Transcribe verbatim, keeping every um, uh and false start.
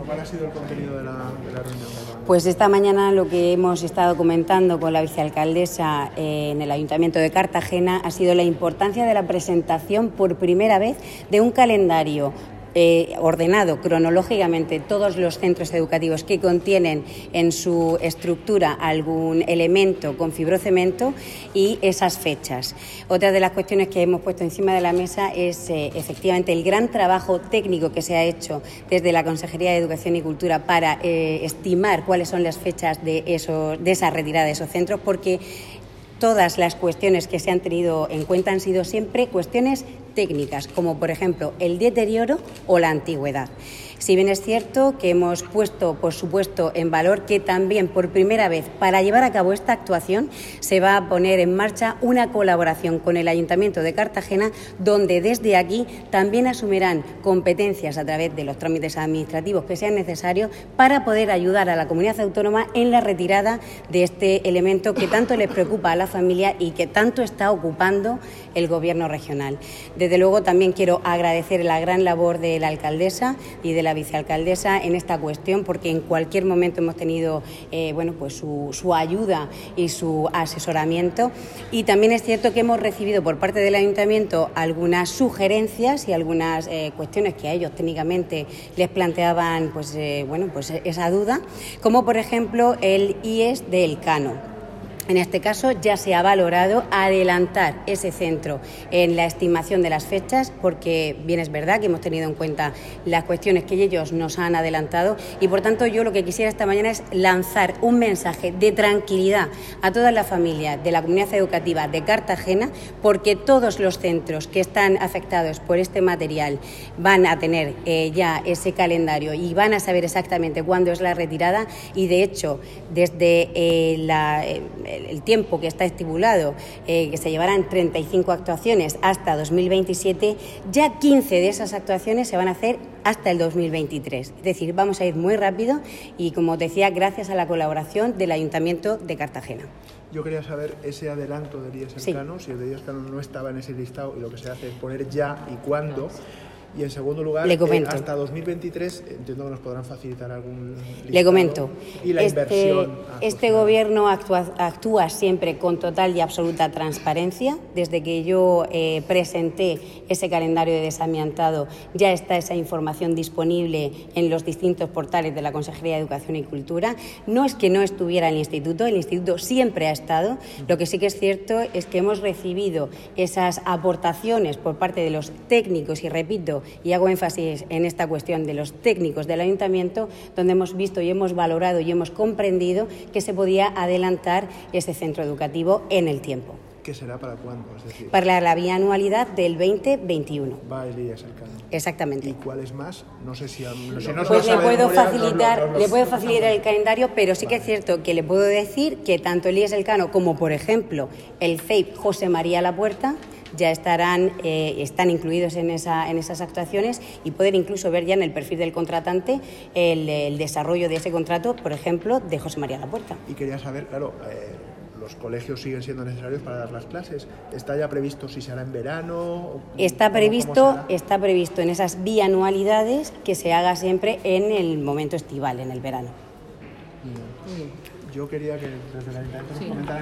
¿Cuál ha sido el contenido de la, de la reunión? Pues esta mañana lo que hemos estado comentando con la vicealcaldesa eh, en el Ayuntamiento de Cartagena ha sido la importancia de la presentación por primera vez de un calendario Eh, ordenado cronológicamente todos los centros educativos que contienen en su estructura algún elemento con fibrocemento y esas fechas. Otra de las cuestiones que hemos puesto encima de la mesa es eh, efectivamente el gran trabajo técnico que se ha hecho desde la Consejería de Educación y Cultura para eh, estimar cuáles son las fechas de, esos, de esa retirada de esos centros, porque todas las cuestiones que se han tenido en cuenta han sido siempre cuestiones técnicas, como por ejemplo el deterioro o la antigüedad. Si bien es cierto que hemos puesto, por supuesto, en valor que también por primera vez para llevar a cabo esta actuación se va a poner en marcha una colaboración con el Ayuntamiento de Cartagena, donde desde aquí también asumirán competencias a través de los trámites administrativos que sean necesarios para poder ayudar a la comunidad autónoma en la retirada de este elemento que tanto les preocupa a la familia y que tanto está ocupando el Gobierno regional. Desde luego también quiero agradecer la gran labor de la alcaldesa y de la vicealcaldesa en esta cuestión, porque en cualquier momento hemos tenido eh, bueno, pues su, su ayuda y su asesoramiento. Y también es cierto que hemos recibido por parte del Ayuntamiento algunas sugerencias y algunas eh, cuestiones que a ellos técnicamente les planteaban pues, eh, bueno, pues esa duda, como por ejemplo el I E S de Elcano. En este caso ya se ha valorado adelantar ese centro en la estimación de las fechas, porque bien es verdad que hemos tenido en cuenta las cuestiones que ellos nos han adelantado y por tanto yo lo que quisiera esta mañana es lanzar un mensaje de tranquilidad a todas las familias de la comunidad educativa de Cartagena, porque todos los centros que están afectados por este material van a tener eh, ya ese calendario y van a saber exactamente cuándo es la retirada y de hecho desde eh, la... Eh, el tiempo que está estipulado, eh, que se llevarán treinta y cinco actuaciones hasta dos mil veintisiete, ya quince de esas actuaciones se van a hacer hasta el dos mil veintitrés. Es decir, vamos a ir muy rápido y, como decía, gracias a la colaboración del Ayuntamiento de Cartagena. Yo quería saber ese adelanto del I E S Elcano, sí. Si el de I E S Elcano no estaba en ese listado y lo que se hace es poner ya y cuándo. Y en segundo lugar, Le comento. Eh, hasta dos mil veintitrés entiendo que nos podrán facilitar algún listado. Le comento. Y la este, inversión. Este Gobierno actúa, actúa siempre con total y absoluta transparencia. Desde que yo eh, presenté ese calendario de desamiantado, ya está esa información disponible en los distintos portales de la Consejería de Educación y Cultura. No es que no estuviera el Instituto, el Instituto siempre ha estado. Lo que sí que es cierto es que hemos recibido esas aportaciones por parte de los técnicos, y repito, y hago énfasis en esta cuestión de los técnicos del Ayuntamiento, donde hemos visto y hemos valorado y hemos comprendido que se podía adelantar ese centro educativo en el tiempo. ¿Qué será para cuándo? Es decir, para la bianualidad del veinte veintiuno. Va el I E S Elcano. Exactamente. ¿Y cuál es más? No sé si... No, si no pues le puedo memoria, facilitar, no, no, no, le puedo facilitar el calendario, pero sí vale. que es cierto que le puedo decir que tanto el I E S Elcano como, por ejemplo, el C E I P José María Lapuerta ya estarán, eh, están incluidos en, esa, en esas actuaciones y poder incluso ver ya en el perfil del contratante el, el desarrollo de ese contrato, por ejemplo, de José María Lapuerta. Y quería saber, claro, eh, los colegios siguen siendo necesarios para dar las clases. ¿Está ya previsto si será en verano? Está previsto, está previsto en esas bianualidades que se haga siempre en el momento estival, en el verano. Yo quería que desde la Ayuntamiento nos comentara